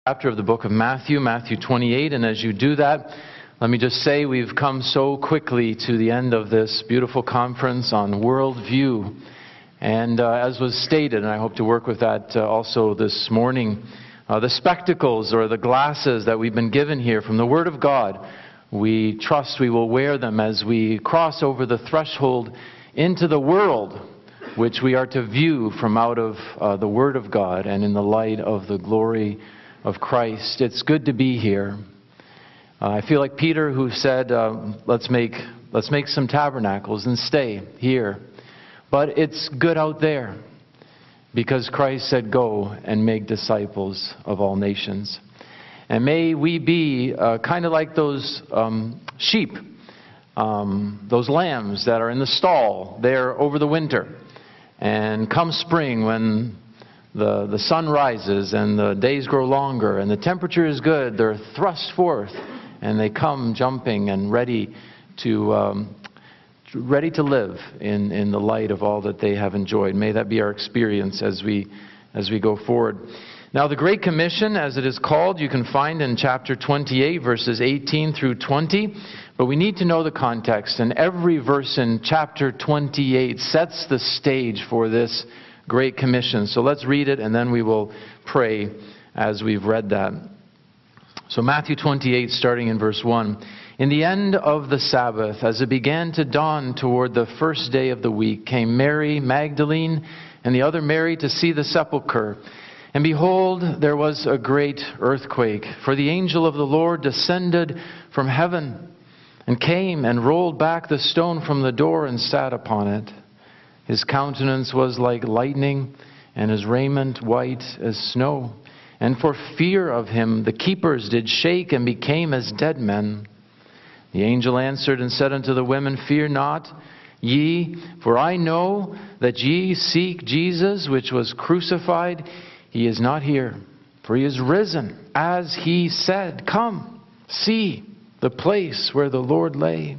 Chapter of the book of Matthew, Matthew 28, and as you do that, let me just say we've come so quickly to the end of this beautiful conference on worldview. And as was stated, and I hope to work with that also this morning, the spectacles or the glasses that we've been given here from the Word of God, we trust we will wear them as we cross over the threshold into the world, which we are to view from out of the Word of God and in the light of the glory of Christ. It's good to be here. I feel like Peter, who said, let's make some tabernacles and stay here. But it's good out there because Christ said, go and make disciples of all nations. And may we be kind of like those sheep, those lambs that are in the stall there over the winter. And come spring, when the sun rises and the days grow longer and the temperature is good, they're thrust forth and they come jumping and ready to live in the light of all that they have enjoyed. May that be our experience as we go forward. Now, the Great Commission, as it is called, you can find in chapter 28, verses 18 through 20. But we need to know the context, and every verse in chapter 28 sets the stage for this Great Commission. So let's read it, and then we will pray as we've read that. So Matthew 28, starting in verse 1. In the end of the Sabbath, as it began to dawn toward the first day of the week, came Mary Magdalene and the other Mary to see the sepulchre. And behold, there was a great earthquake, for the angel of the Lord descended from heaven and came and rolled back the stone from the door and sat upon it. His countenance was like lightning, and his raiment white as snow. And for fear of him the keepers did shake and became as dead men. The angel answered and said unto the women, Fear not ye, for I know that ye seek Jesus, which was crucified. He is not here, for he is risen, as he said. Come, see the place where the Lord lay,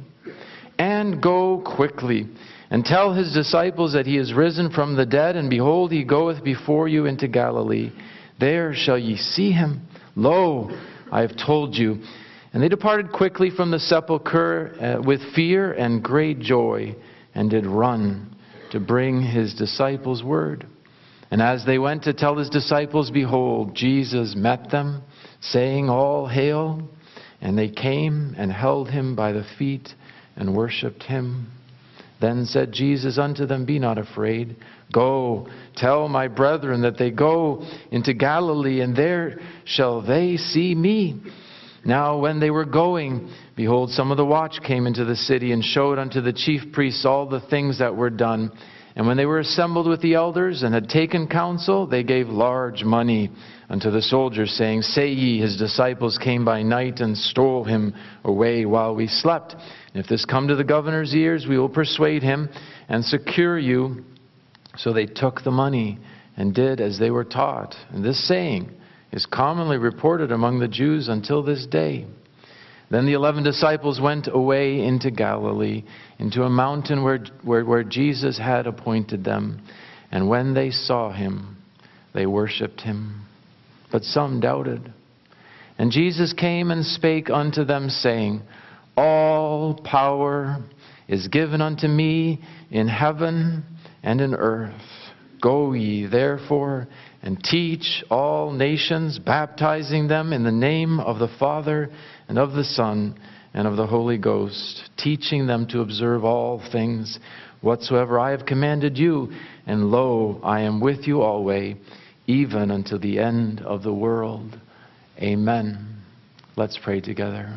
and go quickly, and tell his disciples that he is risen from the dead, and behold, he goeth before you into Galilee. There shall ye see him. Lo, I have told you. And they departed quickly from the sepulchre with fear and great joy, and did run to bring his disciples word. And as they went to tell his disciples, behold, Jesus met them, saying, All hail. And they came and held him by the feet and worshipped him. Then said Jesus unto them, Be not afraid. Go, tell my brethren that they go into Galilee, and there shall they see me. Now when they were going, behold, some of the watch came into the city, and showed unto the chief priests all the things that were done. And when they were assembled with the elders, and had taken counsel, they gave large money unto the soldiers, saying, Say ye, his disciples came by night, and stole him away while we slept. And if this come to the governor's ears, we will persuade him, and secure you. So they took the money, and did as they were taught. And this saying is commonly reported among the Jews until this day. Then the 11 disciples went away into Galilee, into a mountain where Jesus had appointed them. And when they saw him, they worshipped him. But some doubted. And Jesus came and spake unto them, saying, All power is given unto me in heaven and in earth. Go ye therefore and teach all nations, baptizing them in the name of the Father and of the Son and of the Holy Ghost, teaching them to observe all things whatsoever I have commanded you. And lo, I am with you always, even unto the end of the world. Amen. Let's pray together.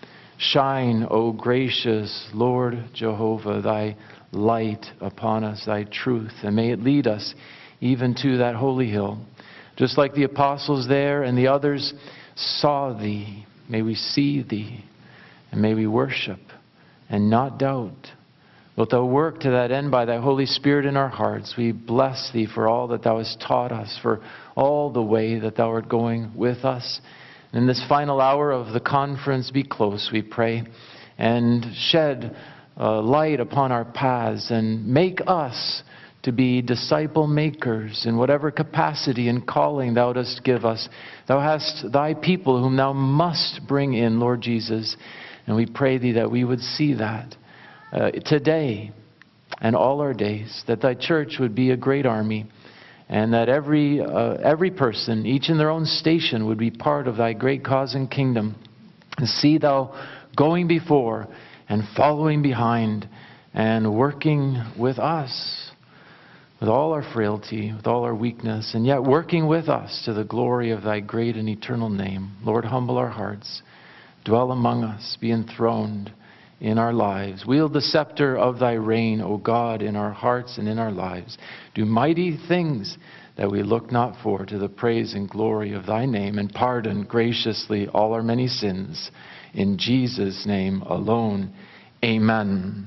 Shine, O gracious Lord Jehovah, thy light upon us, thy truth, and may it lead us even to that holy hill. Just like the apostles there and the others saw thee, may we see thee, and may we worship and not doubt. Wilt thou work to that end by thy Holy Spirit in our hearts. We bless thee for all that thou hast taught us, for all the way that thou art going with us. In this final hour of the conference, be close, we pray, and shed light upon our paths, and make us to be disciple makers in whatever capacity and calling thou dost give us. Thou hast thy people whom thou must bring in, Lord Jesus. And we pray thee that we would see that today and all our days, that thy church would be a great army, and that every person, each in their own station, would be part of thy great cause and kingdom. And see thou going before and following behind and working with us, with all our frailty, with all our weakness, and yet working with us to the glory of thy great and eternal name. Lord, humble our hearts. Dwell among us. Be enthroned in our lives. Wield the scepter of thy reign, O God, in our hearts and in our lives. Do mighty things that we look not for, to the praise and glory of thy name, and pardon graciously all our many sins. In Jesus' name alone. Amen.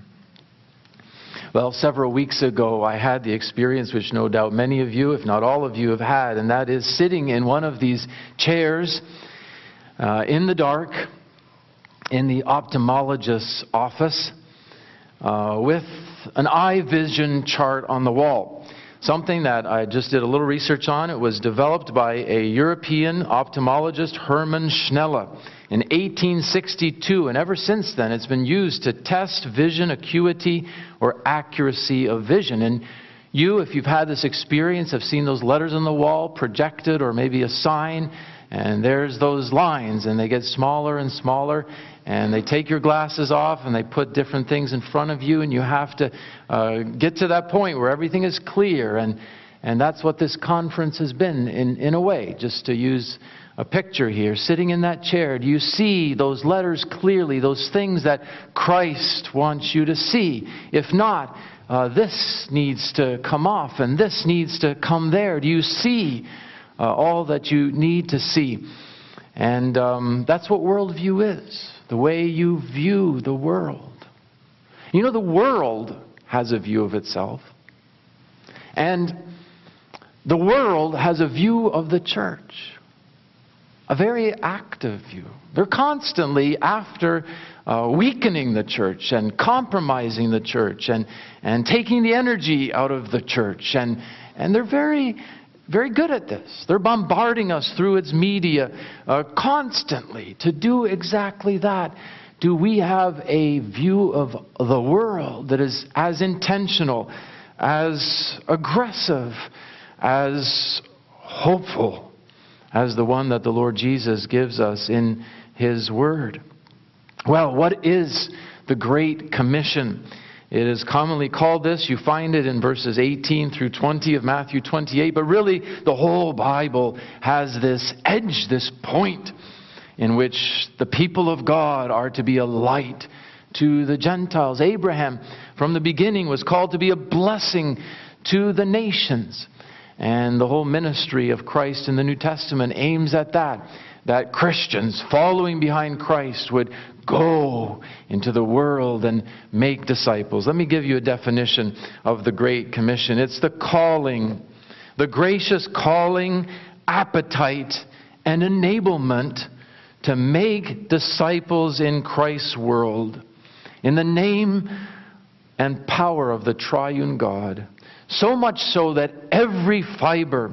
Well, several weeks ago, I had the experience which no doubt many of you, if not all of you, have had, and that is sitting in one of these chairs in the dark in the ophthalmologist's office with an eye vision chart on the wall. Something that I just did a little research on. It was developed by a European ophthalmologist, Hermann Schnelle, in 1862. And ever since then, it's been used to test vision acuity or accuracy of vision. And you, if you've had this experience, have seen those letters on the wall projected, or maybe a sign, and there's those lines, and they get smaller and smaller, and they take your glasses off and they put different things in front of you, and you have to get to that point where everything is clear. And that's what this conference has been in a way, just to use a picture here. Sitting in that chair, do you see those letters clearly, those things that Christ wants you to see? If not, this needs to come off and this needs to come there. Do you see all that you need to see? And that's what worldview is. The way you view the world. You know, the world has a view of itself. And the world has a view of the church. A very active view. They're constantly after weakening the church and compromising the church and taking the energy out of the church. And they're very good at this. They're bombarding us through its media constantly to do exactly that. Do we have a view of the world that is as intentional, as aggressive, as hopeful as the one that the Lord Jesus gives us in His Word? Well, what is the Great Commission? It is commonly called this. You find it in verses 18 through 20 of Matthew 28. But really, the whole Bible has this edge, this point, in which the people of God are to be a light to the Gentiles. Abraham, from the beginning, was called to be a blessing to the nations. And the whole ministry of Christ in the New Testament aims at that Christians following behind Christ would go into the world and make disciples. Let me give you a definition of the Great Commission. It's the calling, the gracious calling, appetite, and enablement to make disciples in Christ's world in the name and power of the triune God. So much so that every fiber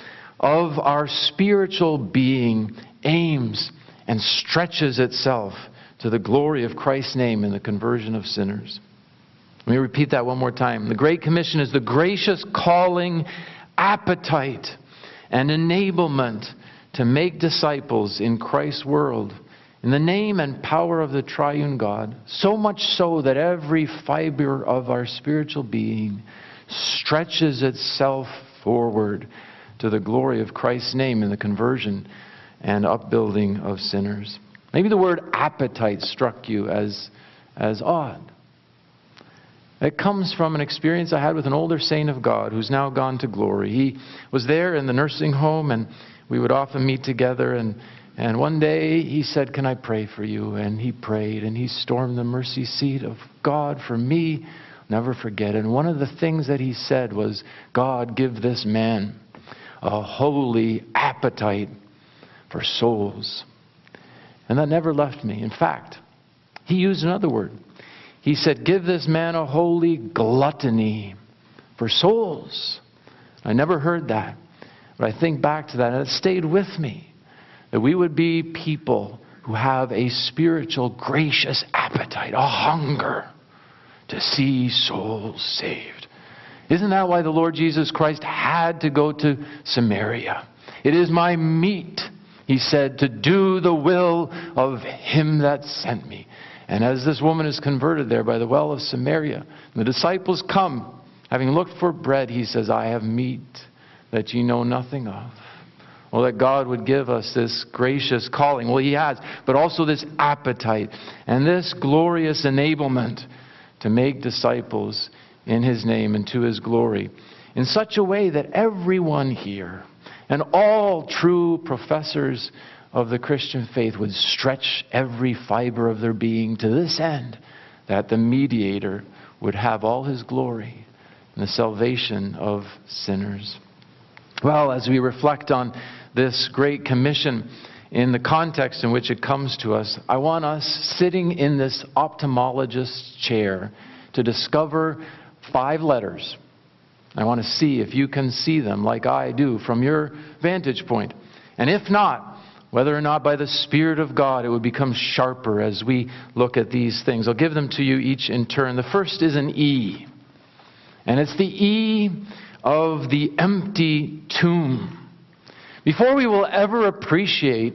of our spiritual being aims and stretches itself to the glory of Christ's name and the conversion of sinners. Let me repeat that one more time. The Great Commission is the gracious calling, appetite, and enablement to make disciples in Christ's world in the name and power of the triune God. So much so that every fiber of our spiritual being stretches itself forward to the glory of Christ's name and the conversion and upbuilding of sinners. Maybe the word appetite struck you as odd. It comes from an experience I had with an older saint of God who's now gone to glory. He was there in the nursing home, and we would often meet together. And one day he said, "Can I pray for you?" And he prayed, and he stormed the mercy seat of God for me. Never forget. And one of the things that he said was, "God, give this man a holy appetite for souls." And that never left me. In fact, he used another word. He said, "Give this man a holy gluttony for souls. I never heard that, but I think back to that, and it stayed with me, that we would be people who have a spiritual, gracious appetite, a hunger to see souls saved. Isn't that why the Lord Jesus Christ had to go to Samaria? It is my meat, he said, to do the will of him that sent me. And as this woman is converted there by the well of Samaria, the disciples come, having looked for bread, he says, I have meat that ye know nothing of. Well, that God would give us this gracious calling. Well, he has, but also this appetite and this glorious enablement to make disciples in his name and to his glory, in such a way that everyone here and all true professors of the Christian faith would stretch every fiber of their being to this end, that the mediator would have all his glory in the salvation of sinners. Well, as we reflect on this great commission in the context in which it comes to us, I want us sitting in this ophthalmologist's chair to discover 5 letters. I want to see if you can see them like I do from your vantage point. And if not, whether or not by the Spirit of God it would become sharper as we look at these things. I'll give them to you each in turn. The first is an E. And it's the E of the empty tomb. Before we will ever appreciate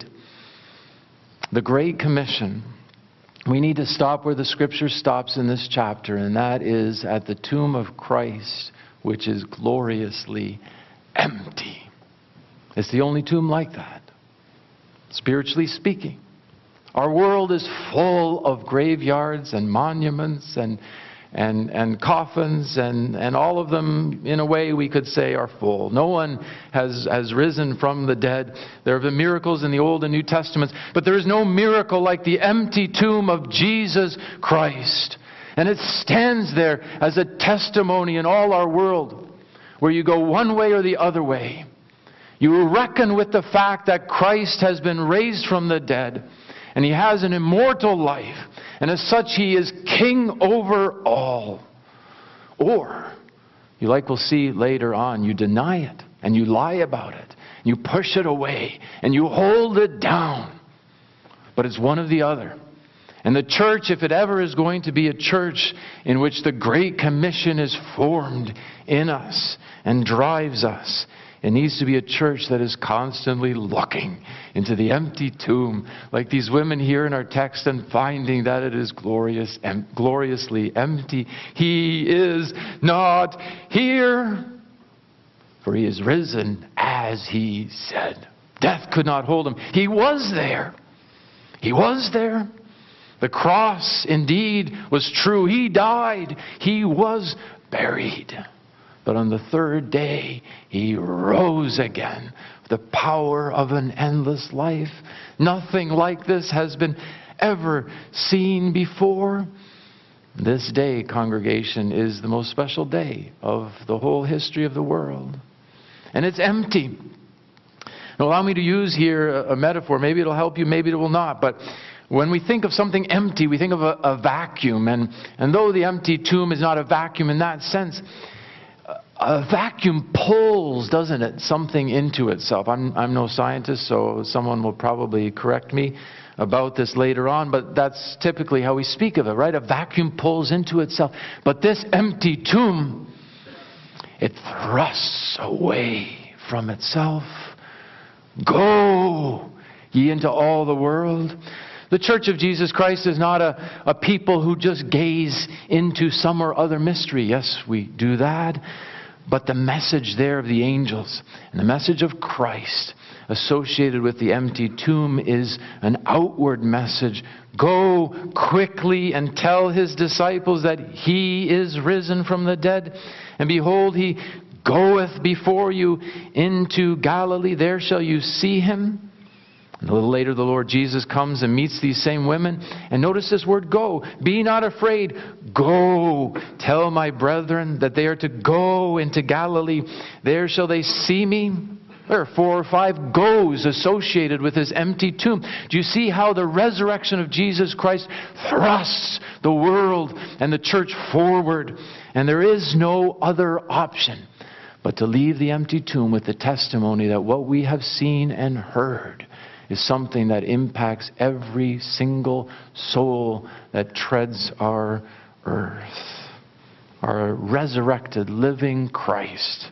the Great Commission, we need to stop where the Scripture stops in this chapter, and that is at the tomb of Christ, which is gloriously empty. It's the only tomb like that, spiritually speaking. Our world is full of graveyards and monuments and coffins, and all of them, in a way, we could say are full. No one has risen from the dead. There have been miracles in the Old and New Testaments, but there is no miracle like the empty tomb of Jesus Christ. And it stands there as a testimony in all our world, where you go one way or the other way. You reckon with the fact that Christ has been raised from the dead, and he has an immortal life, and as such he is king over all. Or, you like we'll see later on, you deny it, and you lie about it, and you push it away, and you hold it down. But it's one or the other. And the church, if it ever is going to be a church in which the Great Commission is formed in us and drives us, it needs to be a church that is constantly looking into the empty tomb, like these women here in our text, and finding that it is gloriously empty. He is not here, for he is risen as he said. Death could not hold him. He was there. He was there. The cross indeed was true. He died. He was buried. But on the third day, he rose again. The power of an endless life. Nothing like this has been ever seen before. This day, congregation, is the most special day of the whole history of the world. And it's empty. Now, allow me to use here a metaphor. Maybe it'll help you, maybe it will not. But when we think of something empty, we think of a vacuum. And though the empty tomb is not a vacuum in that sense, a vacuum pulls, doesn't it, something into itself. I'm no scientist, so someone will probably correct me about this later on, but that's typically how we speak of it, right? A vacuum pulls into itself. But this empty tomb, it thrusts away from itself. Go ye into all the world. The Church of Jesus Christ is not a people who just gaze into some or other mystery. Yes, we do that. But the message there of the angels and the message of Christ associated with the empty tomb is an outward message. Go quickly and tell his disciples that he is risen from the dead. And behold, he goeth before you into Galilee. There shall you see him. And a little later, the Lord Jesus comes and meets these same women. And notice this word, go. Be not afraid. Go. Tell my brethren that they are to go into Galilee. There shall they see me. There are 4 or 5 goes associated with this empty tomb. Do you see how the resurrection of Jesus Christ thrusts the world and the church forward? And there is no other option but to leave the empty tomb with the testimony that what we have seen and heard is something that impacts every single soul that treads our earth. Our resurrected, living Christ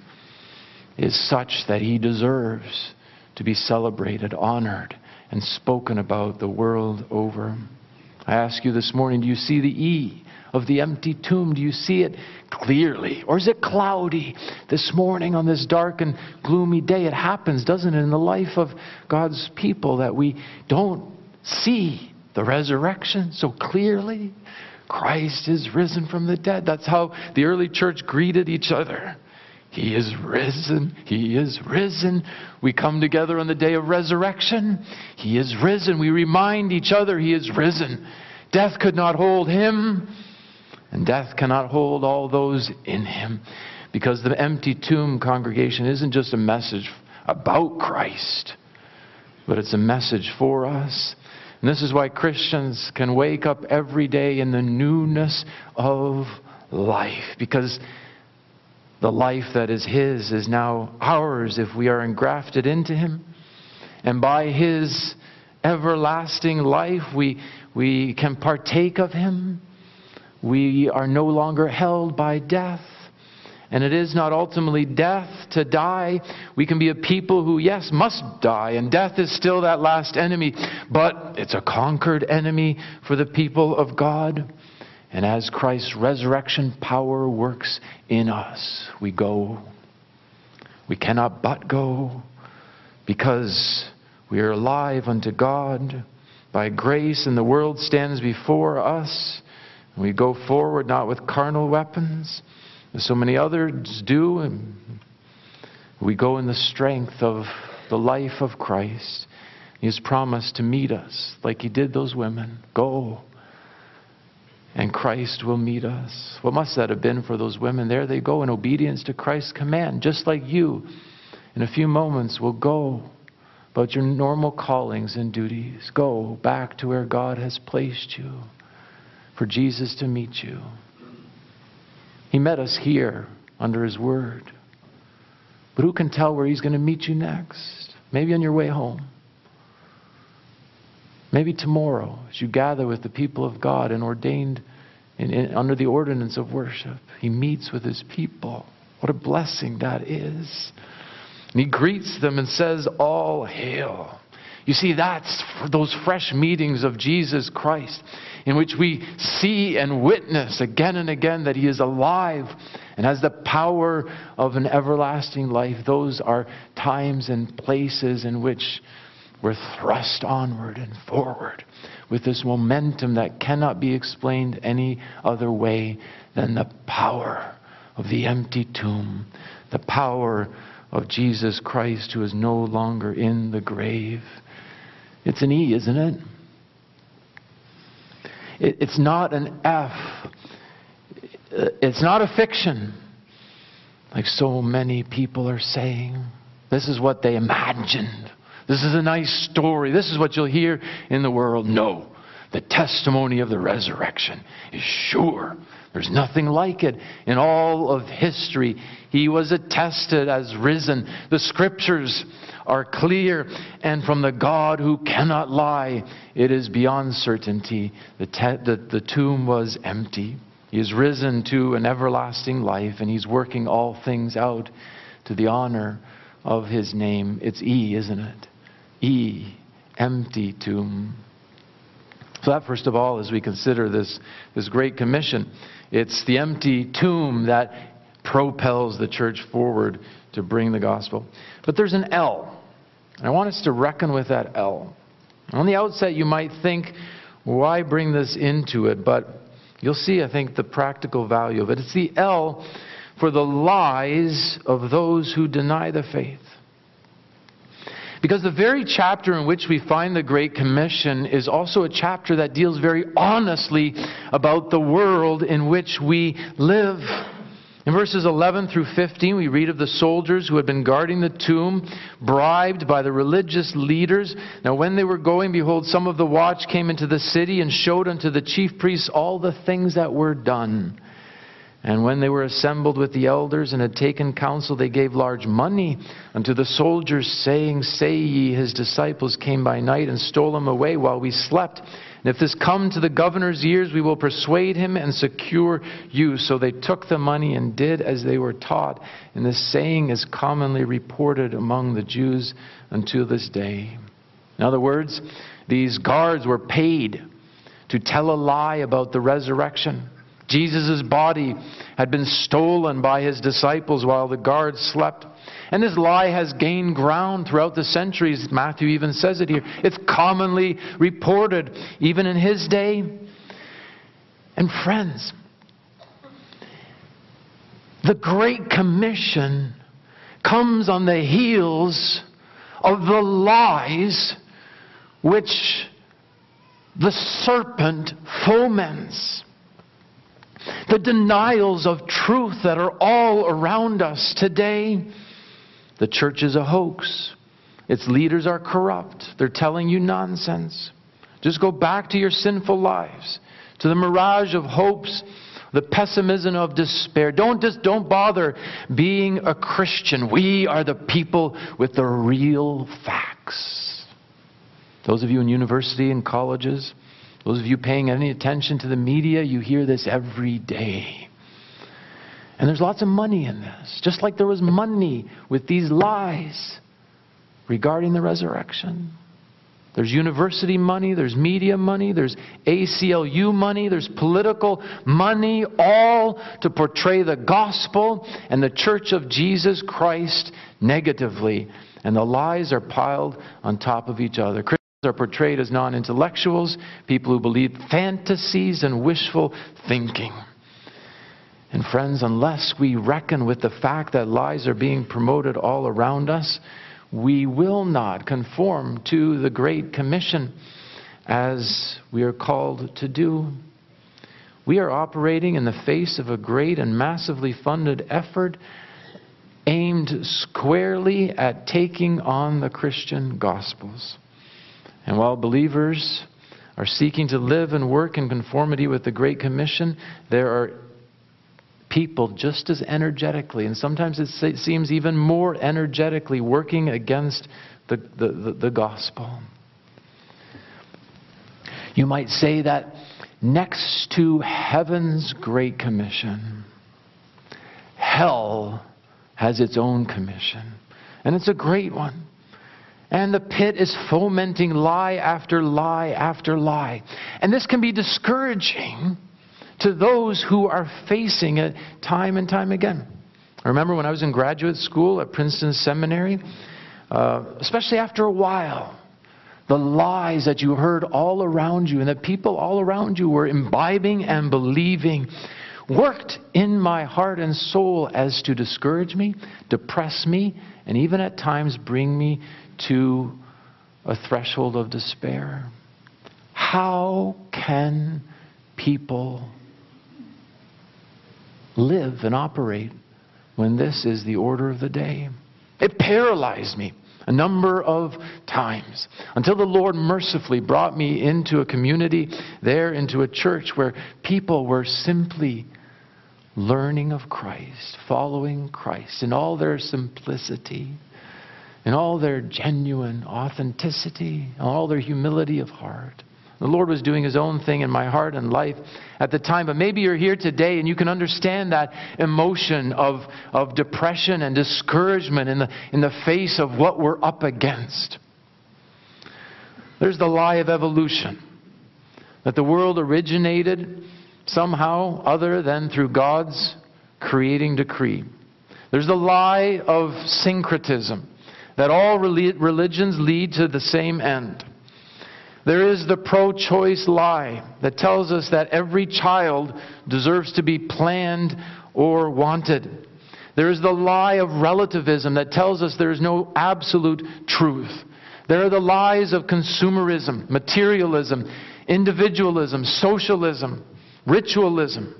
is such that he deserves to be celebrated, honored, and spoken about the world over. I ask you this morning, do you see the E of the empty tomb? Do you see it clearly? Or is it cloudy this morning on this dark and gloomy day? It happens, doesn't it, in the life of God's people that we don't see the resurrection so clearly? Christ is risen from the dead. That's how the early church greeted each other. He is risen. He is risen. We come together on the day of resurrection. He is risen. We remind each other He is risen. Death could not hold Him, and death cannot hold all those in Him. Because the empty tomb, congregation, isn't just a message about Christ, but it's a message for us. And this is why Christians can wake up every day in the newness of life. Because the life that is His is now ours if we are engrafted into Him. And by His everlasting life, we can partake of Him. We are no longer held by death. And it is not ultimately death to die. We can be a people who, yes, must die. And death is still that last enemy. But it's a conquered enemy for the people of God. And as Christ's resurrection power works in us, we go. We cannot but go. Because we are alive unto God by grace, and the world stands before us. And we go forward not with carnal weapons, as so many others do, and we go in the strength of the life of Christ. He has promised to meet us like He did those women. Go, and Christ will meet us. What must that have been for those women? There they go in obedience to Christ's command, just like you in a few moments will go about your normal callings and duties. Go back to where God has placed you for Jesus to meet you. He met us here under His Word. But who can tell where He's going to meet you next? Maybe on your way home. Maybe tomorrow as you gather with the people of God and ordained under the ordinance of worship. He meets with His people. What a blessing that is. And He greets them and says, "All hail." You see, that's those fresh meetings of Jesus Christ in which we see and witness again and again that He is alive and has the power of an everlasting life. Those are times and places in which we're thrust onward and forward with this momentum that cannot be explained any other way than the power of the empty tomb, the power of Jesus Christ who is no longer in the grave. It's an E, isn't it? It's not an F. It's not a fiction, like so many people are saying. This is what they imagined. This is a nice story. This is what you'll hear in the world. No, the testimony of the resurrection is sure. There's nothing like it in all of history. He was attested as risen. The Scriptures are clear, and from the God who cannot lie, it is beyond certainty. The tomb was empty. He is risen to an everlasting life, and He's working all things out to the honor of His name. It's E, isn't it? E, empty tomb. So that, first of all, as we consider this Great Commission, it's the empty tomb that propels the church forward to bring the gospel. But there's an L. And I want us to reckon with that L. On the outset, you might think, why bring this into it? But you'll see, I think, the practical value of it. It's the L for the lies of those who deny the faith. Because the very chapter in which we find the Great Commission is also a chapter that deals very honestly about the world in which we live. In verses 11 through 15, we read of the soldiers who had been guarding the tomb, bribed by the religious leaders. Now when they were going, behold, some of the watch came into the city and showed unto the chief priests all the things that were done. And when they were assembled with the elders and had taken counsel, they gave large money unto the soldiers, saying, Say ye, his disciples came by night and stole him away while we slept. And if this come to the governor's ears, we will persuade him and secure you. So they took the money and did as they were taught. And this saying is commonly reported among the Jews until this day. In other words, these guards were paid to tell a lie about the resurrection. Jesus' body had been stolen by his disciples while the guards slept. And this lie has gained ground throughout the centuries. Matthew even says it here. It's commonly reported, even in his day. And friends, the Great Commission comes on the heels of the lies which the serpent foments. The denials of truth that are all around us today. The church is a hoax. Its leaders are corrupt. They're telling you nonsense. Just go back to your sinful lives, to the mirage of hopes, the pessimism of despair. Don't bother being a Christian. We are the people with the real facts. Those of you in university and colleges, those of you paying any attention to the media, you hear this every day. And there's lots of money in this. Just like there was money with these lies regarding the resurrection. There's university money, there's media money, there's ACLU money, there's political money, all to portray the gospel and the church of Jesus Christ negatively. And the lies are piled on top of each other. Are portrayed as non-intellectuals, people who believe fantasies and wishful thinking. And friends, unless we reckon with the fact that lies are being promoted all around us, we will not conform to the Great Commission as we are called to do. We are operating in the face of a great and massively funded effort aimed squarely at taking on the Christian Gospels. And while believers are seeking to live and work in conformity with the Great Commission, there are people just as energetically, and sometimes it seems even more energetically, working against the gospel. You might say that next to heaven's Great Commission, hell has its own commission. And it's a great one. And the pit is fomenting lie after lie after lie. And this can be discouraging to those who are facing it time and time again. I remember when I was in graduate school at Princeton Seminary, especially after a while, the lies that you heard all around you and the people all around you were imbibing and believing worked in my heart and soul as to discourage me, depress me, and even at times bring me to a threshold of despair. How can people live and operate when this is the order of the day? It paralyzed me a number of times until the Lord mercifully brought me into a community there, into a church where people were simply learning of Christ, following Christ in all their simplicity, in all their genuine authenticity, in all their humility of heart. The Lord was doing His own thing in my heart and life at the time. But maybe you're here today and you can understand that emotion of depression and discouragement in the face of what we're up against. There's the lie of evolution, that the world originated somehow other than through God's creating decree. There's the lie of syncretism, that all religions lead to the same end. There is the pro-choice lie that tells us that every child deserves to be planned or wanted. There is the lie of relativism that tells us there is no absolute truth. There are the lies of consumerism, materialism, individualism, socialism, ritualism,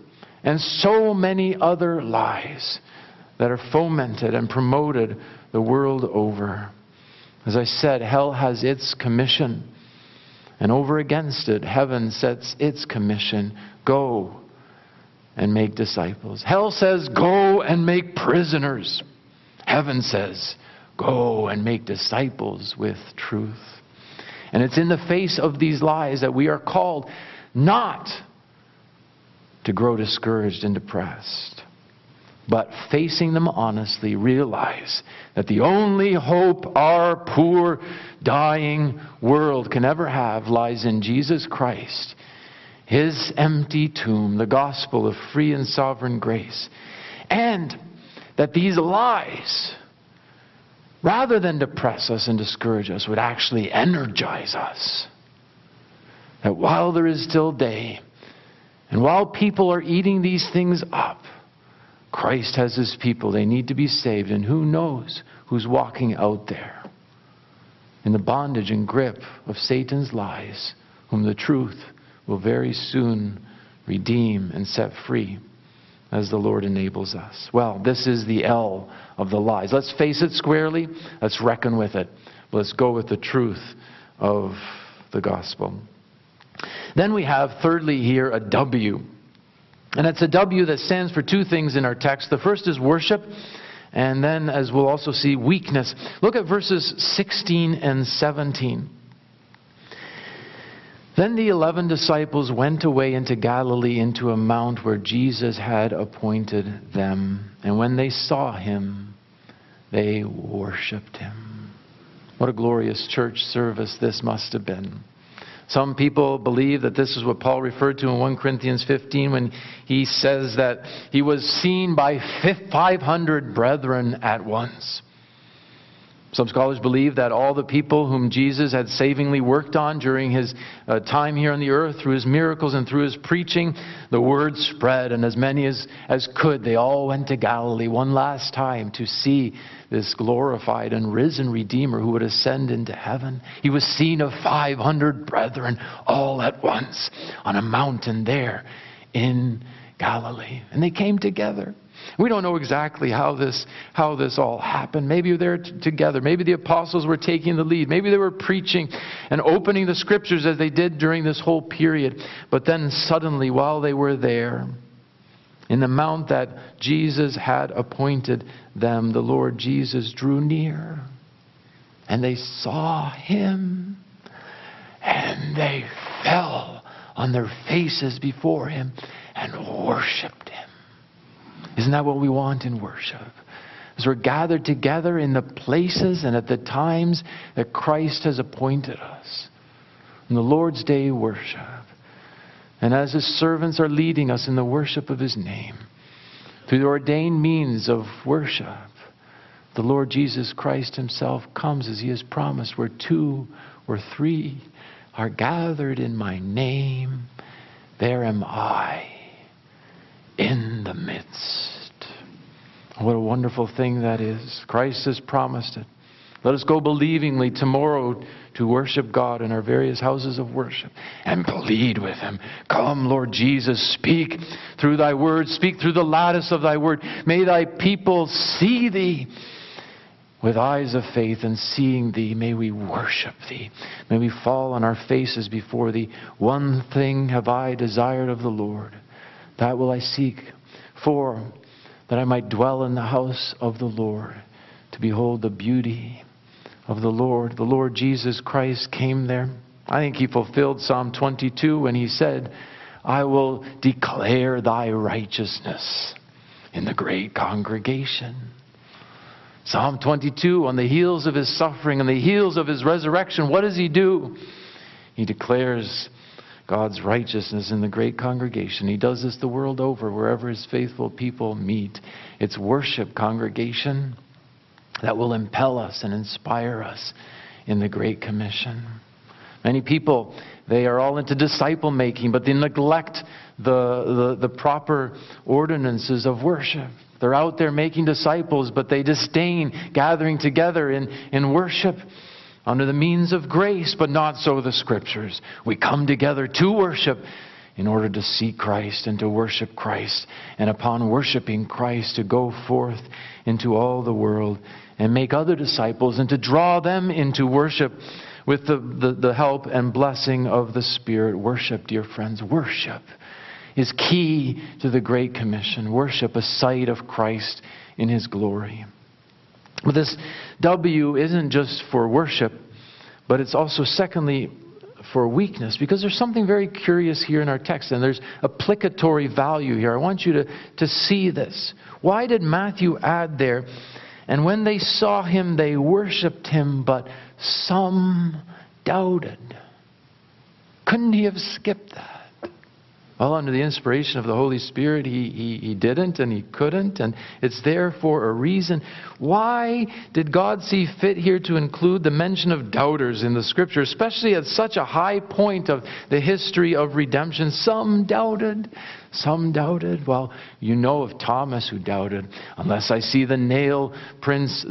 and so many other lies that are fomented and promoted the world over. As I said, hell has its commission, and over against it, heaven sets its commission: go and make disciples. Hell says, go and make prisoners. Heaven says, go and make disciples with truth. And it's in the face of these lies that we are called not to grow discouraged and depressed, but facing them honestly, realize that the only hope our poor, dying world can ever have lies in Jesus Christ, His empty tomb, the gospel of free and sovereign grace. And that these lies, rather than depress us and discourage us, would actually energize us. That while there is still day, and while people are eating these things up, Christ has His people. They need to be saved. And who knows who's walking out there in the bondage and grip of Satan's lies, whom the truth will very soon redeem and set free as the Lord enables us. Well, this is the L of the lies. Let's face it squarely. Let's reckon with it. Let's go with the truth of the gospel. Then we have, thirdly here, a W. And it's a W that stands for two things in our text. The first is worship, and then, as we'll also see, weakness. Look at verses 16 and 17. Then the 11 disciples went away into Galilee, into a mount where Jesus had appointed them. And when they saw Him, they worshipped Him. What a glorious church service this must have been. Some people believe that this is what Paul referred to in 1 Corinthians 15 when he says that he was seen by 500 brethren at once. Some scholars believe that all the people whom Jesus had savingly worked on during His time here on the earth, through His miracles and through His preaching, the word spread, and as many as could, they all went to Galilee one last time to see this glorified and risen Redeemer who would ascend into heaven. He was seen of 500 brethren all at once on a mountain there in Galilee. And they came together. We don't know exactly how this all happened. Maybe they were together. Maybe the apostles were taking the lead. Maybe they were preaching and opening the scriptures as they did during this whole period. But then suddenly, while they were there, in the mount that Jesus had appointed them, the Lord Jesus drew near. And they saw Him. And they fell on their faces before Him and worshipped Him. Isn't that what we want in worship? As we're gathered together in the places and at the times that Christ has appointed us. In the Lord's Day worship. And as His servants are leading us in the worship of His name, through the ordained means of worship, the Lord Jesus Christ Himself comes as He has promised. Where 2 or 3 are gathered in my name, there am I in the midst. What a wonderful thing that is. Christ has promised it. Let us go believingly tomorrow to worship God in our various houses of worship and plead with Him. Come, Lord Jesus, speak through Thy word. Speak through the lattice of Thy word. May Thy people see Thee with eyes of faith, and seeing Thee, may we worship Thee. May we fall on our faces before Thee. One thing have I desired of the Lord, that will I seek, for that I might dwell in the house of the Lord, to behold the beauty of the Lord. The Lord Jesus Christ came there. I think He fulfilled Psalm 22 when He said, I will declare Thy righteousness in the great congregation. Psalm 22, on the heels of His suffering, on the heels of His resurrection, what does He do? He declares God's righteousness in the great congregation. He does this the world over, wherever His faithful people meet. It's worship, congregation, that will impel us and inspire us in the Great Commission. Many people, they are all into disciple making, but they neglect the proper ordinances of worship. They're out there making disciples, but they disdain gathering together in worship under the means of grace, but not so the Scriptures. We come together to worship in order to seek Christ and to worship Christ. And upon worshiping Christ, to go forth into all the world and make other disciples and to draw them into worship with the help and blessing of the Spirit. Worship, dear friends, worship is key to the Great Commission. Worship, a sight of Christ in His glory. But this W isn't just for worship, but it's also, secondly, for weakness, because there's something very curious here in our text, and there's applicatory value here. I want you to see this. Why did Matthew add there, and when they saw Him, they worshipped Him, but some doubted? Couldn't He have skipped that? Well, under the inspiration of the Holy Spirit, he didn't and He couldn't, and it's there for a reason. Why did God see fit here to include the mention of doubters in the Scripture, especially at such a high point of the history of redemption? Some doubted. Some doubted. Well, you know of Thomas, who doubted. Unless I see the nail prints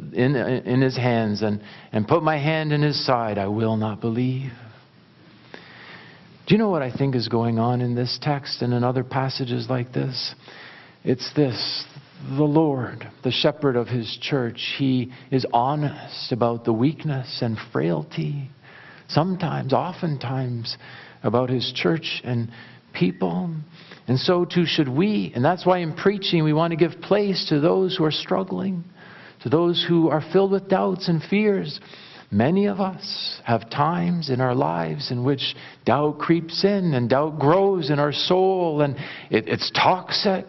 in his hands and put my hand in his side, I will not believe. Do you know what I think is going on in this text and in other passages like this? It's this. The Lord, the shepherd of His church, He is honest about the weakness and frailty, sometimes, oftentimes, about His church and people. And so too should we. And that's why in preaching we want to give place to those who are struggling, to those who are filled with doubts and fears. Many of us have times in our lives in which doubt creeps in and doubt grows in our soul, and it's toxic.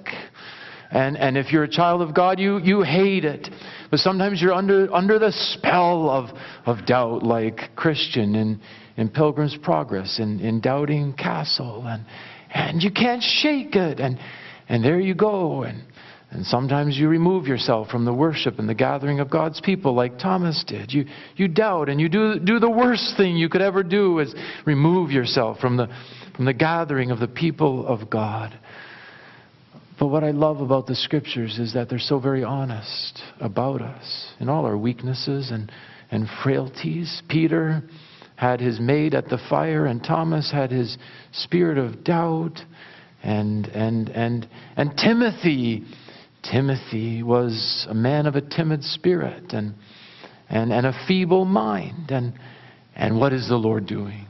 And if you're a child of God, you hate it. But sometimes you're under the spell of doubt, like Christian in Pilgrim's Progress, in Doubting Castle. And you can't shake it. And there you go. And sometimes you remove yourself from the worship and the gathering of God's people like Thomas did. You doubt, and you do the worst thing you could ever do, is remove yourself from the gathering of the people of God. But what I love about the Scriptures is that they're so very honest about us in all our weaknesses and frailties. Peter had his mate at the fire, and Thomas had his spirit of doubt, and Timothy was a man of a timid spirit and a feeble mind. And what is the Lord doing?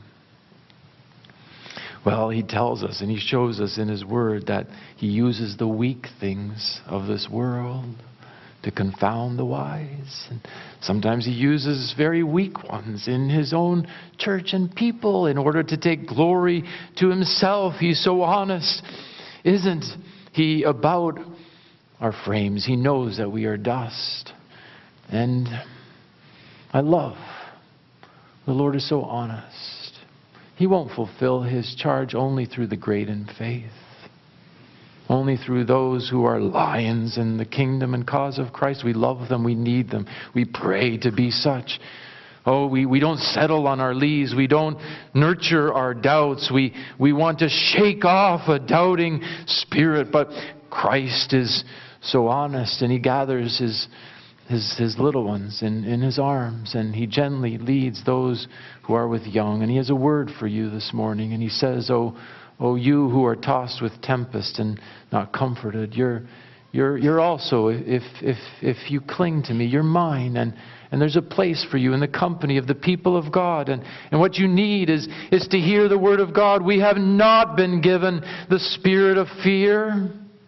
Well, He tells us and He shows us in His Word that He uses the weak things of this world to confound the wise. And sometimes He uses very weak ones in His own church and people in order to take glory to Himself. He's so honest, isn't He, about our frames? He knows that we are dust. And I love the Lord is so honest. He won't fulfill His charge only through the great in faith, only through those who are lions in the kingdom and cause of Christ. We love them. We need them. We pray to be such. Oh, we don't settle on our lees. We don't nurture our doubts. We want to shake off a doubting spirit. But Christ is so honest, and He gathers His little ones in His arms, and He gently leads those who are with young. And He has a word for you this morning, and He says, Oh, you who are tossed with tempest and not comforted, you're also, if you cling to me, you're mine, and there's a place for you in the company of the people of God. And what you need is to hear the word of God. We have not been given the spirit of fear,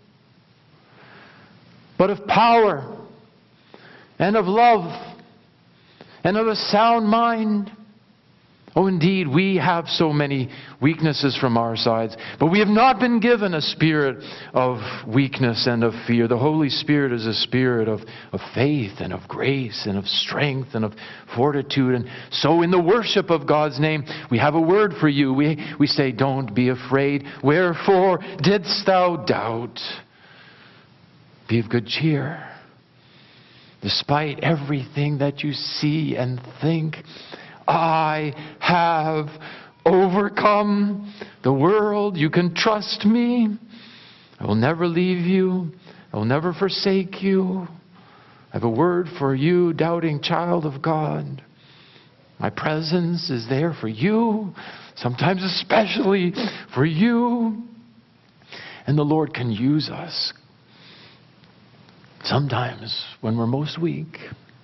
but of power and of love and of a sound mind. Oh, indeed, we have so many weaknesses from our sides, but we have not been given a spirit of weakness and of fear. The Holy Spirit is a spirit of faith and of grace and of strength and of fortitude. And so in the worship of God's name, we have a word for you. We say, don't be afraid. Wherefore didst thou doubt? Be of good cheer. Despite everything that you see and think, I have overcome the world. You can trust me. I will never leave you. I will never forsake you. I have a word for you, doubting child of God. My presence is there for you, sometimes especially for you. And the Lord can use us sometimes when we're most weak.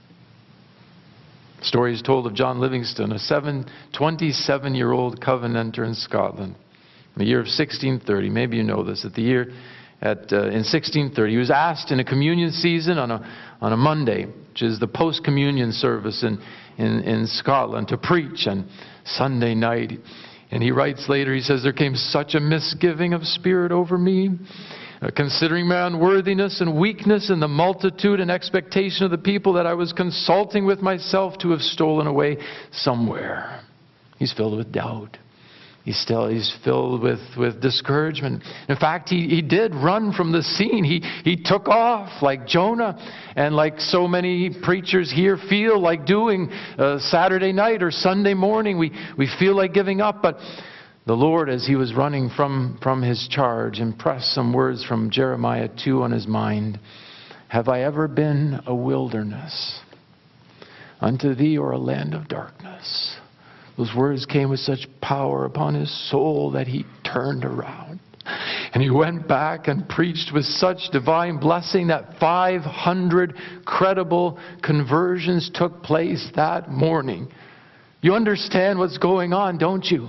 The story is told of John Livingston, a 27-year-old Covenanter in Scotland. In the year of 1630, maybe you know this, in 1630, he was asked in a communion season on a Monday, which is the post-communion service in Scotland, to preach on Sunday night. And he writes later, he says, "There came such a misgiving of spirit over me, considering my unworthiness and weakness and the multitude and expectation of the people, that I was consulting with myself to have stolen away somewhere." He's filled with doubt. He's filled with discouragement. In fact, he did run from the scene. He took off like Jonah, and like so many preachers here feel like doing Saturday night or Sunday morning. We feel like giving up, but the Lord, as he was running from his charge, impressed some words from Jeremiah 2 on his mind. "Have I ever been a wilderness unto thee, or a land of darkness?" Those words came with such power upon his soul that he turned around. And he went back and preached with such divine blessing that 500 credible conversions took place that morning. You understand what's going on, don't you?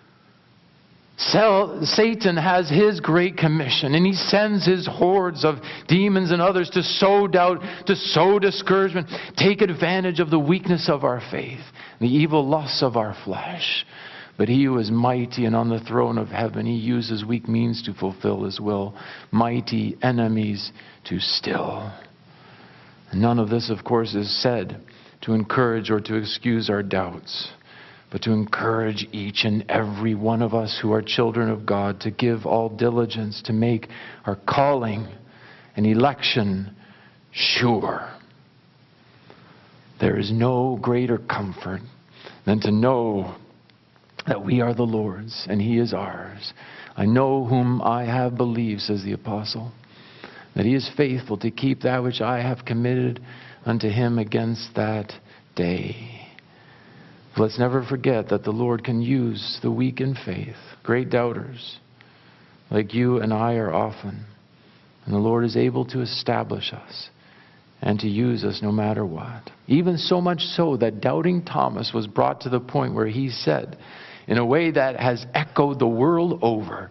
Satan has his great commission, and he sends his hordes of demons and others to sow doubt, to sow discouragement, take advantage of the weakness of our faith, the evil lusts of our flesh. But he who is mighty and on the throne of heaven, he uses weak means to fulfill his will, mighty enemies to still. And none of this, of course, is said to encourage or to excuse our doubts, but to encourage each and every one of us who are children of God to give all diligence to make our calling and election sure. There is no greater comfort than to know that we are the Lord's and he is ours. "I know whom I have believed," says the apostle, "that he is faithful to keep that which I have committed unto him against that day." Let's never forget that the Lord can use the weak in faith, great doubters, like you and I are often. And the Lord is able to establish us and to use us no matter what. Even so much so that doubting Thomas was brought to the point where he said, in a way that has echoed the world over,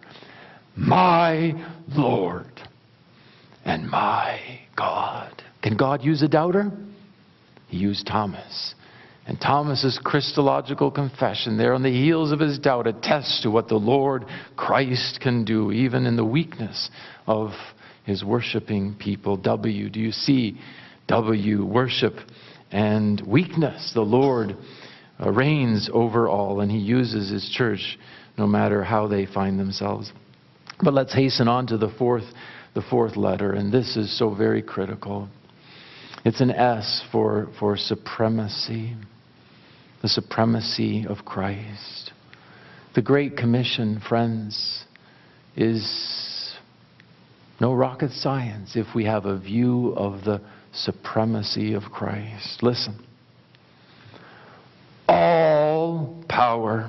"My Lord and my God." Can God use a doubter? He used Thomas. And Thomas's Christological confession there on the heels of his doubt attests to what the Lord Christ can do, even in the weakness of his worshiping people. W, do you see? W, worship and weakness. The Lord reigns over all, and he uses his church no matter how they find themselves. But let's hasten on to the fourth letter, and this is so very critical. It's an S for supremacy. The supremacy of Christ. The Great Commission, friends, is no rocket science if we have a view of the supremacy of Christ. Listen. All power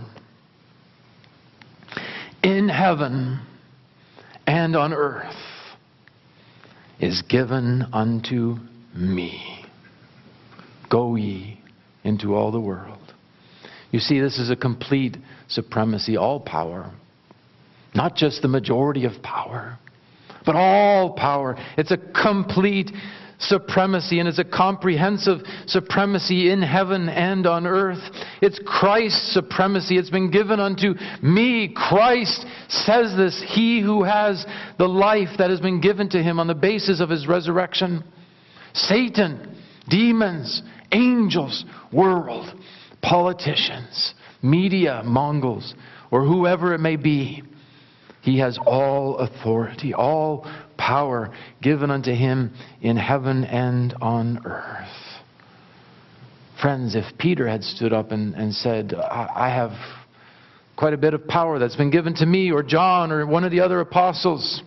in heaven and on earth is given unto me. Go ye into all the world. You see, this is a complete supremacy, all power. Not just the majority of power, but all power. It's a complete supremacy, and it's a comprehensive supremacy in heaven and on earth. It's Christ's supremacy. It's been given unto me. Christ says this. He who has the life that has been given to him on the basis of his resurrection. Satan, demons, angels, world, politicians, media mongols, or whoever it may be. He has all authority, all power given unto him in heaven and on earth. Friends, if Peter had stood up and said, I have quite a bit of power that's been given to me, or John, or one of the other apostles.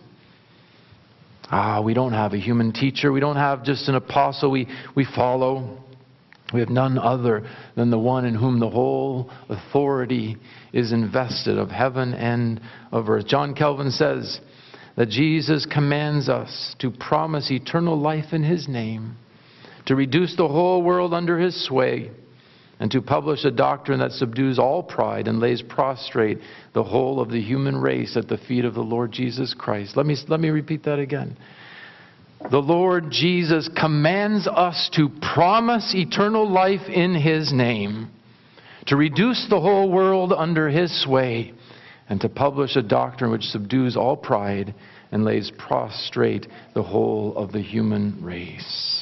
We don't have a human teacher. We don't have just an apostle we follow. We have none other than the one in whom the whole authority is invested, of heaven and of earth. John Calvin says that Jesus commands us to promise eternal life in His name, to reduce the whole world under His sway, and to publish a doctrine that subdues all pride and lays prostrate the whole of the human race at the feet of the Lord Jesus Christ. Let me repeat that again. The Lord Jesus commands us to promise eternal life in His name, to reduce the whole world under His sway, and to publish a doctrine which subdues all pride and lays prostrate the whole of the human race.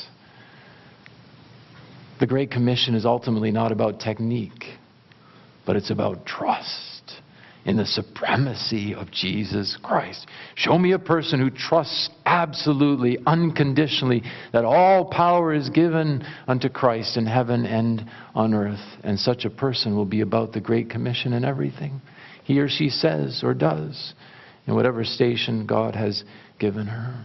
The Great Commission is ultimately not about technique, but it's about trust in the supremacy of Jesus Christ. Show me a person who trusts absolutely, unconditionally, that all power is given unto Christ in heaven and on earth. And such a person will be about the Great Commission in everything he or she says or does, in whatever station God has given her.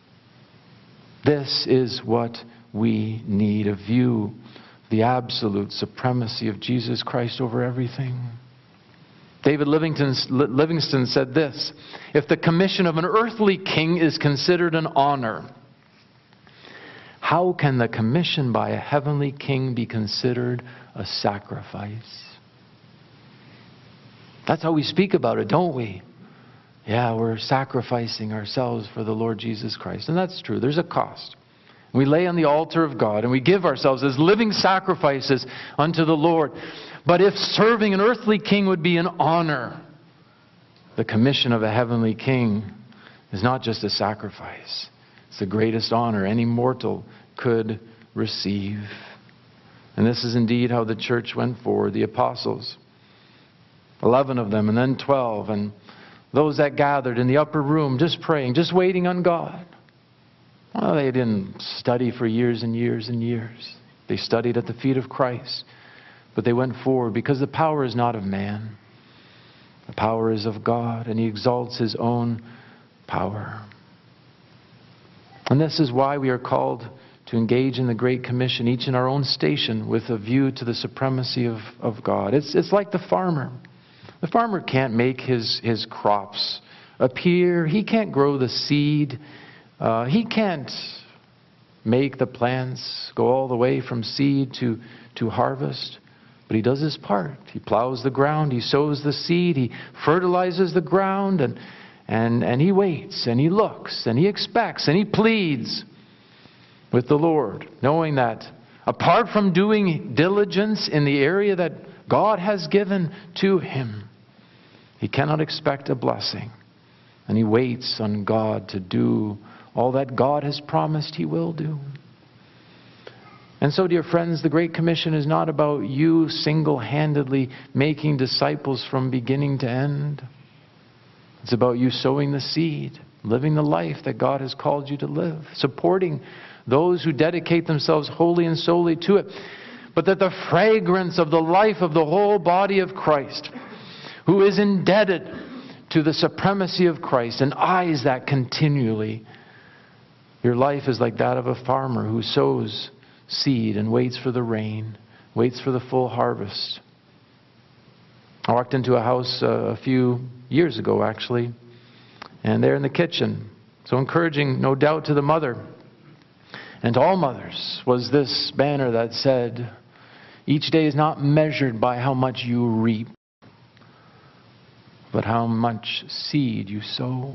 This is what we need, a view, the absolute supremacy of Jesus Christ over everything. David Livingstone said this: if the commission of an earthly king is considered an honor, how can the commission by a heavenly king be considered a sacrifice? That's how we speak about it, don't we? Yeah, we're sacrificing ourselves for the Lord Jesus Christ. And that's true. There's a cost. We lay on the altar of God and we give ourselves as living sacrifices unto the Lord. But if serving an earthly king would be an honor, the commission of a heavenly king is not just a sacrifice. It's the greatest honor any mortal could receive. And this is indeed how the church went forward. The apostles, 11 of them, and then 12, and those that gathered in the upper room just praying, just waiting on God. Well, they didn't study for years and years and years. They studied at the feet of Christ. But they went forward because the power is not of man. The power is of God, and He exalts His own power. And this is why we are called to engage in the Great Commission, each in our own station, with a view to the supremacy of God. It's like the farmer. The farmer can't make his crops appear. He can't grow the seed. He can't make the plants go all the way from seed to harvest. But he does his part. He plows the ground. He sows the seed. He fertilizes the ground. And he waits. And he looks. And he expects. And he pleads with the Lord, knowing that apart from doing diligence in the area that God has given to him, he cannot expect a blessing. And he waits on God to do all that God has promised He will do. And so, dear friends, the Great Commission is not about you single-handedly making disciples from beginning to end. It's about you sowing the seed, living the life that God has called you to live, supporting those who dedicate themselves wholly and solely to it. But that the fragrance of the life of the whole body of Christ, who is indebted to the supremacy of Christ and eyes that continually. Your life is like that of a farmer who sows seed and waits for the rain, waits for the full harvest. I walked into a house a few years ago, actually, and there in the kitchen, so encouraging, no doubt, to the mother and to all mothers, was this banner that said, "Each day is not measured by how much you reap, but how much seed you sow."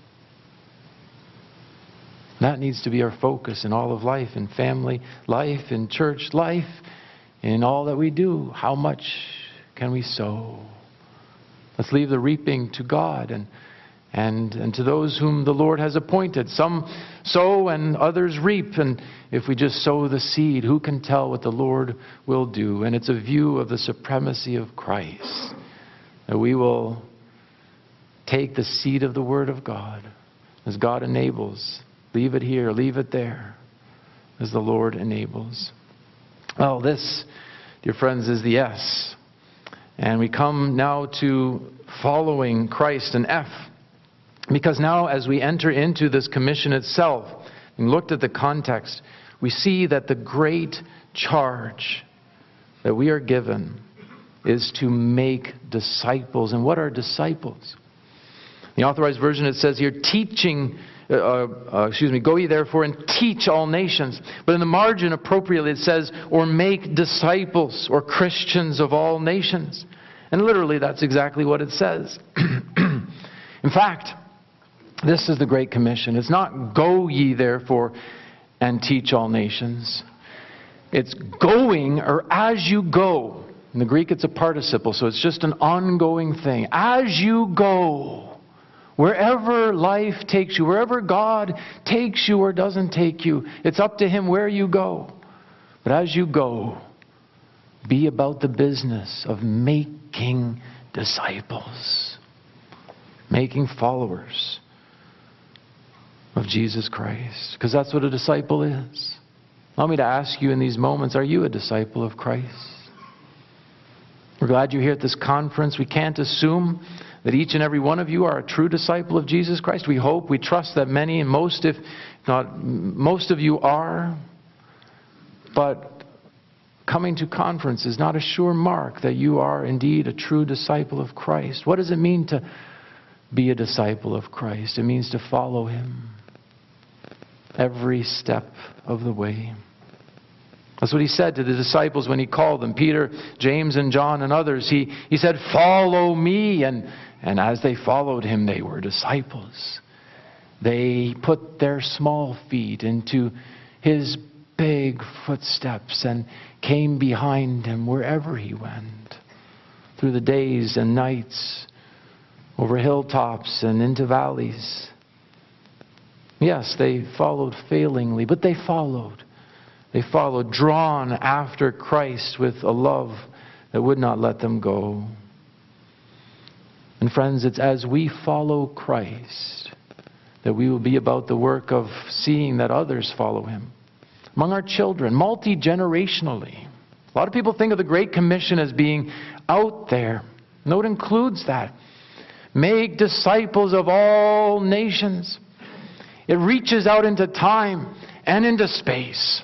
That needs to be our focus in all of life, in family life, in church life, in all that we do. How much can we sow? Let's leave the reaping to God and to those whom the Lord has appointed. Some sow and others reap. And if we just sow the seed, who can tell what the Lord will do? And it's a view of the supremacy of Christ, that we will take the seed of the Word of God as God enables. Leave it here, leave it there, as the Lord enables. Well, this, dear friends, is the S. And we come now to following Christ, an F. Because now as we enter into this commission itself, and looked at the context, we see that the great charge that we are given is to make disciples. And what are disciples? In the Authorized Version it says here, go ye therefore and teach all nations. But in the margin appropriately it says, or make disciples or Christians of all nations. And literally that's exactly what it says. In fact, this is the Great Commission. It's not go ye therefore and teach all nations. It's going, or as you go. In the Greek it's a participle, so it's just an ongoing thing. As you go, wherever life takes you, wherever God takes you or doesn't take you, it's up to Him where you go. But as you go, be about the business of making disciples, making followers of Jesus Christ. Because that's what a disciple is. Allow me to ask you in these moments, are you a disciple of Christ? We're glad you're here at this conference. We can't assume that each and every one of you are a true disciple of Jesus Christ. We hope, we trust that many and most, if not most of you are. But coming to conference is not a sure mark that you are indeed a true disciple of Christ. What does it mean to be a disciple of Christ? It means to follow Him every step of the way. That's what He said to the disciples when He called them, Peter, James, and John, and others. He said, follow me. And as they followed Him, they were disciples. They put their small feet into His big footsteps and came behind Him wherever He went. Through the days and nights, over hilltops and into valleys. Yes, they followed failingly, but they followed. They followed, drawn after Christ with a love that would not let them go. And friends, it's as we follow Christ that we will be about the work of seeing that others follow Him. Among our children, multi-generationally. A lot of people think of the Great Commission as being out there. No, it includes that. Make disciples of all nations. It reaches out into time and into space.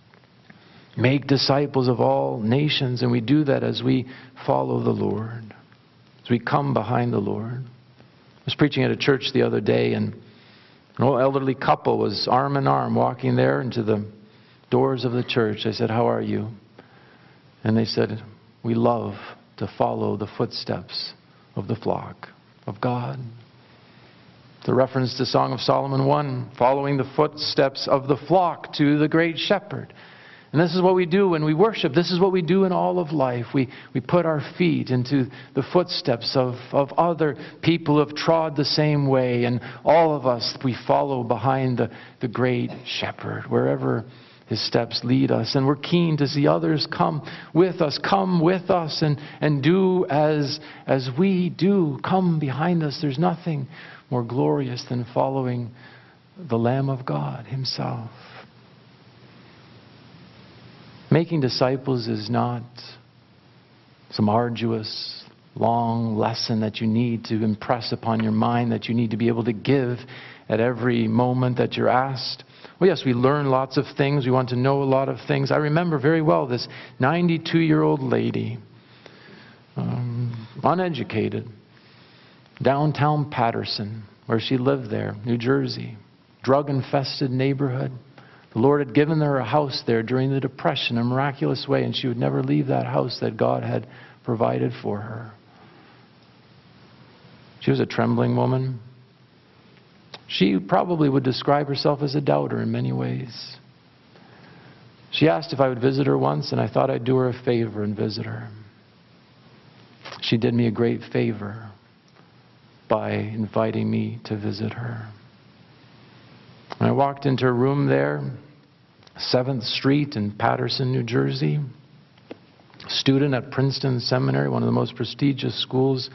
Make disciples of all nations, and we do that as we follow the Lord, as we come behind the Lord. I was preaching at a church the other day, and an old elderly couple was arm in arm walking there into the doors of the church. I said, how are you? And they said, we love to follow the footsteps of the flock of God. It's a reference to Song of Solomon 1, following the footsteps of the flock to the great shepherd. And this is what we do when we worship. This is what we do in all of life. We put our feet into the footsteps of other people who have trod the same way. And all of us, we follow behind the great shepherd, wherever His steps lead us. And we're keen to see others come with us and do as we do. Come behind us. There's nothing more glorious than following the Lamb of God Himself. Making disciples is not some arduous, long lesson that you need to impress upon your mind, that you need to be able to give at every moment that you're asked. Well, yes, we learn lots of things. We want to know a lot of things. I remember very well this 92-year-old lady, uneducated, downtown Patterson, where she lived there, New Jersey, drug-infested neighborhood. The Lord had given her a house there during the Depression, a miraculous way, and she would never leave that house that God had provided for her. She was a trembling woman. She probably would describe herself as a doubter in many ways. She asked if I would visit her once, and I thought I'd do her a favor and visit her. She did me a great favor by inviting me to visit her. When I walked into her room there, 7th Street in Patterson, New Jersey, student at Princeton Seminary, one of the most prestigious schools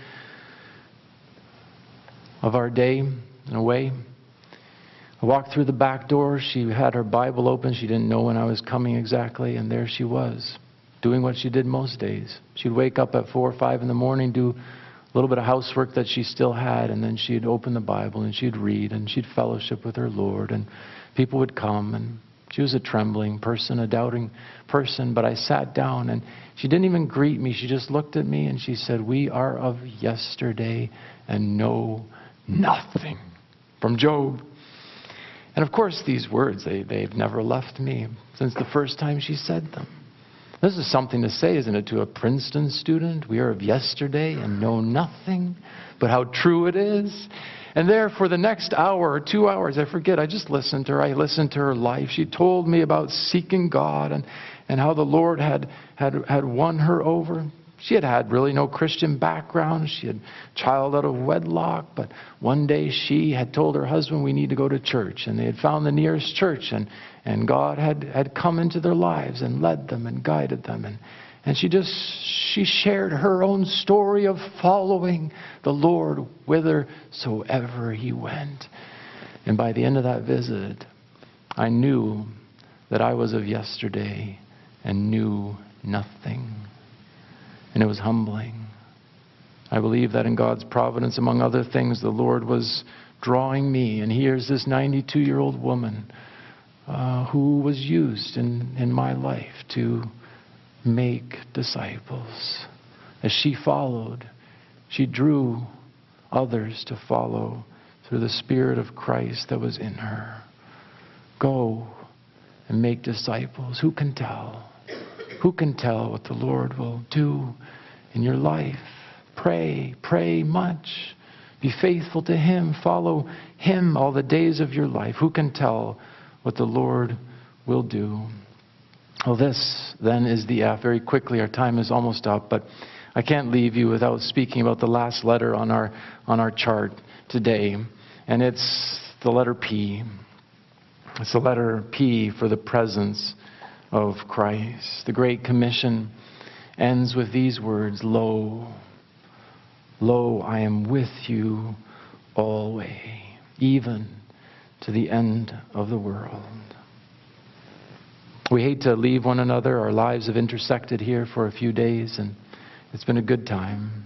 of our day, in a way. I walked through the back door. She had her Bible open. She didn't know when I was coming exactly, and there she was, doing what she did most days. She'd wake up at 4 or 5 in the morning, do a little bit of housework that she still had, and then she'd open the Bible and she'd read and she'd fellowship with her Lord, and people would come and She was a trembling person, a doubting person, but I sat down and she didn't even greet me. She just looked at me and she said, "We are of yesterday and know nothing." From Job. And of course these words, they've never left me since the first time she said them. This is something to say, isn't it, to a Princeton student? We are of yesterday and know nothing, but how true it is. And there for the next hour or 2 hours, I forget, I just listened to her. I listened to her life. She told me about seeking God and how the Lord had won her over. She had really no Christian background. She had a child out of wedlock. But one day she had told her husband, "We need to go to church." And they had found the nearest church. And God had come into their lives and led them and guided them. And she shared her own story of following the Lord whithersoever He went. And by the end of that visit, I knew that I was of yesterday and knew nothing. And it was humbling. I believe that in God's providence, among other things, the Lord was drawing me. And here's this 92-year-old woman who was used in my life to make disciples. As she followed, she drew others to follow through the Spirit of Christ that was in her. Go and make disciples. Who can tell? Who can tell what the Lord will do in your life? Pray much. Be faithful to Him. Follow Him all the days of your life. Who can tell what the Lord will do? Well, this then is the F. Very quickly, our time is almost up, but I can't leave you without speaking about the last letter on our chart today, and it's the letter P. It's the letter P for the presence of Christ. The Great Commission ends with these words, "Lo, I am with you always, even to the end of the world." We hate to leave one another. Our lives have intersected here for a few days, and it's been a good time.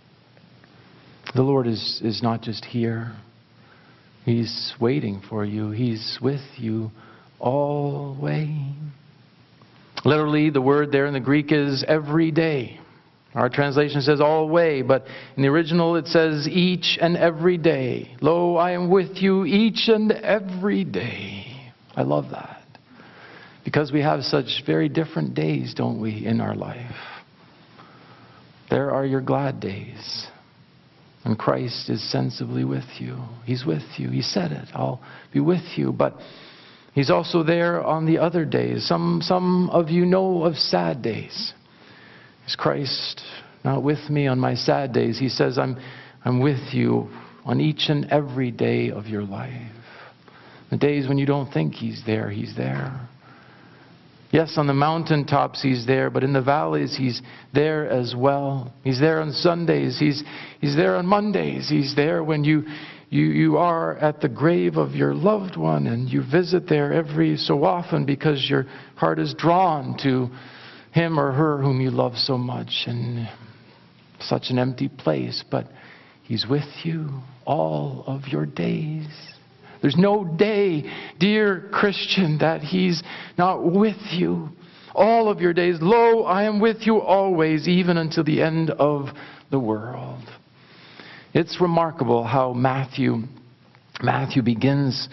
The Lord is not just here. He's waiting for you. He's with you always. Literally, the word there in the Greek is every day. Our translation says always, but in the original it says each and every day. Lo, I am with you each and every day. I love that. Because we have such very different days, don't we, in our life. There are your glad days. And Christ is sensibly with you. He's with you. He said it. I'll be with you. But He's also there on the other days. Some of you know of sad days. Is Christ not with me on my sad days? He says, I'm with you on each and every day of your life. The days when you don't think He's there, He's there. Yes, on the mountaintops He's there, but in the valleys He's there as well. He's there on Sundays. He's there on Mondays. He's there when you are at the grave of your loved one and you visit there every so often because your heart is drawn to him or her whom you love so much, and such an empty place, but He's with you all of your days. There's no day, dear Christian, that He's not with you all of your days. Lo, I am with you always, even until the end of the world. It's remarkable how Matthew begins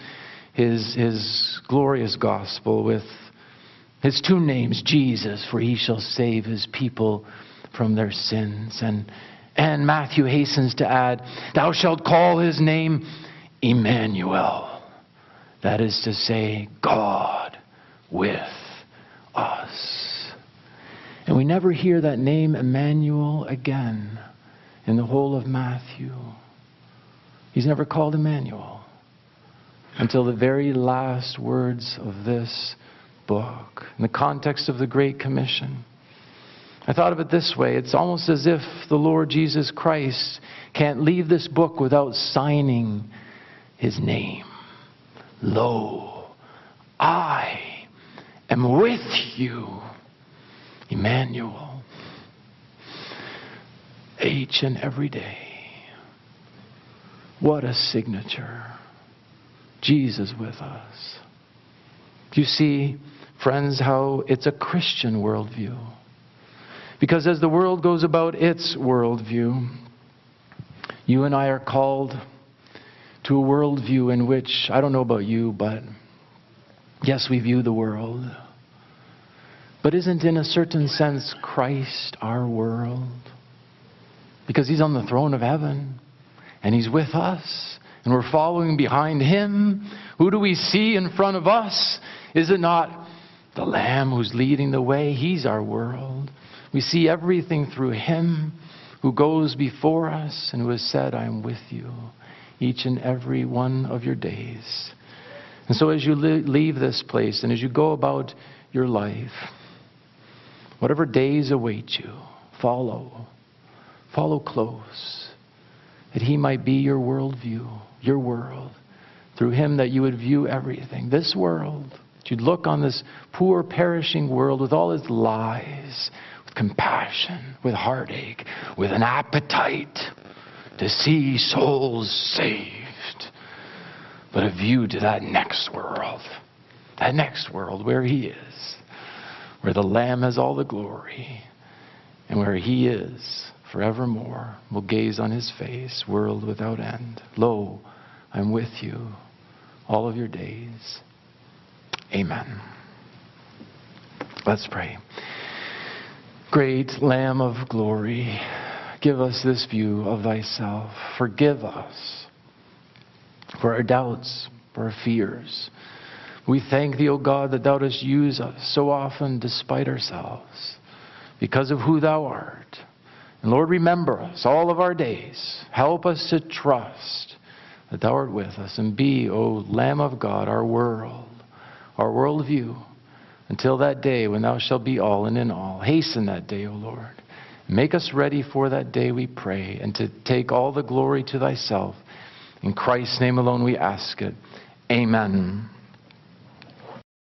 his glorious gospel with His two names, Jesus, for He shall save His people from their sins. And Matthew hastens to add, thou shalt call His name Emmanuel. That is to say, God with us. And we never hear that name Emmanuel again in the whole of Matthew. He's never called Emmanuel until the very last words of this book, in the context of the Great Commission. I thought of it this way. It's almost as if the Lord Jesus Christ can't leave this book without signing His name. Lo, I am with you, Emmanuel, each and every day. What a signature. Jesus with us. Do you see, friends, how it's a Christian worldview? Because as the world goes about its worldview, you and I are called to a worldview in which, I don't know about you, but yes, we view the world. But isn't in a certain sense Christ our world? Because He's on the throne of heaven and He's with us and we're following behind Him. Who do we see in front of us? Is it not the Lamb who's leading the way? He's our world. We see everything through Him who goes before us and who has said, I am with you each and every one of your days. And so as you leave this place and as you go about your life, whatever days await you, follow close, that He might be your worldview, your world. Through Him that you would view everything. This world, that you'd look on this poor perishing world with all its lies, with compassion, with heartache, with an appetite to see souls saved. But a view to that next world where He is, where the Lamb has all the glory, and where He is forevermore. We'll gaze on His face, world without end. Lo, I'm with you all of your days. Amen. Let's pray. Great Lamb of glory, give us this view of Thyself. Forgive us for our doubts, for our fears. We thank Thee, O God, that Thou dost use us so often despite ourselves because of who Thou art. And Lord, remember us all of our days. Help us to trust that Thou art with us and be, O Lamb of God, our worldview, until that day when Thou shalt be all and in all. Hasten that day, O Lord. Make us ready for that day, we pray, and to take all the glory to Thyself. In Christ's name alone we ask it. Amen.